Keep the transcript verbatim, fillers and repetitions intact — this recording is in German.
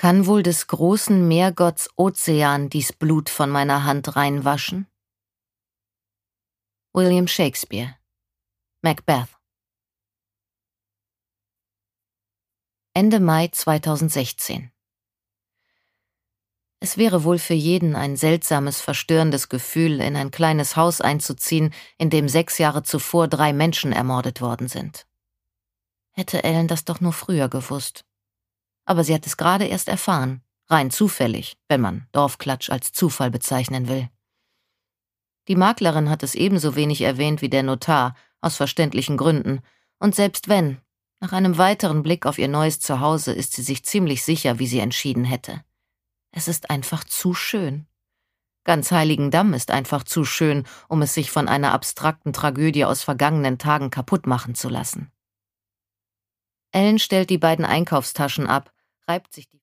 Kann wohl des großen Meergotts Ozean dies Blut von meiner Hand reinwaschen? William Shakespeare, Macbeth. Ende Mai zweitausendsechzehn. Es wäre wohl für jeden ein seltsames, verstörendes Gefühl, in ein kleines Haus einzuziehen, in dem sechs Jahre zuvor drei Menschen ermordet worden sind. Hätte Ellen das doch nur früher gewusst. Aber sie hat es gerade erst erfahren, rein zufällig, wenn man Dorfklatsch als Zufall bezeichnen will. Die Maklerin hat es ebenso wenig erwähnt wie der Notar, aus verständlichen Gründen, und selbst wenn, nach einem weiteren Blick auf ihr neues Zuhause ist sie sich ziemlich sicher, wie sie entschieden hätte. Es ist einfach zu schön. Ganz Heiligendamm ist einfach zu schön, um es sich von einer abstrakten Tragödie aus vergangenen Tagen kaputt machen zu lassen. Ellen stellt die beiden Einkaufstaschen ab, reibt sich die